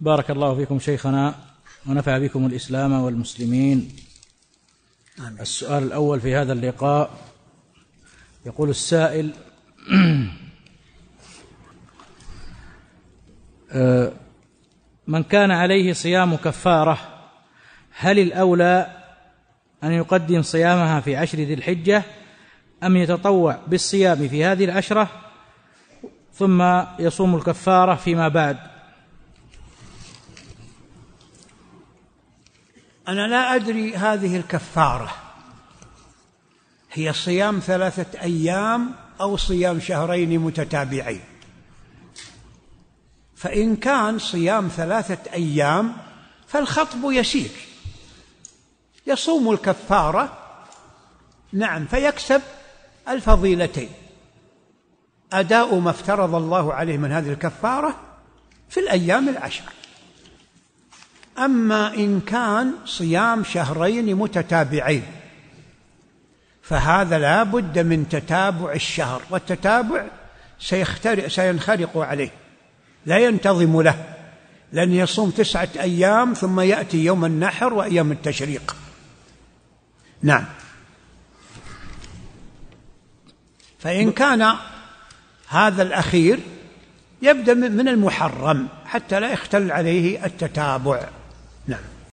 بارك الله فيكم شيخنا ونفع بكم الإسلام والمسلمين. آمين. السؤال الأول في هذا اللقاء، يقول السائل: من كان عليه صيام كفارة هل الأولى أن يقدم صيامها في 10 ذي الحجة أم يتطوع بالصيام في هذه 10 ثم يصوم الكفارة فيما بعد؟ أنا لا أدري هذه الكفارة هي صيام 3 أيام أو صيام شهرين متتابعين. فإن كان صيام 3 أيام فالخطب يسير، يصوم الكفارة، نعم، فيكسب الفضيلتين، أداء ما افترض الله عليه من هذه الكفارة في الأيام 10. أما إن كان صيام شهرين متتابعين فهذا لا بد من تتابع الشهر، والتتابع سينخرق عليه، لا ينتظم له، لن يصوم 9 أيام ثم يأتي يوم النحر وأيام التشريق. نعم. فإن كان هذا الأخير يبدأ من المحرم حتى لا يختل عليه التتابع. نعم.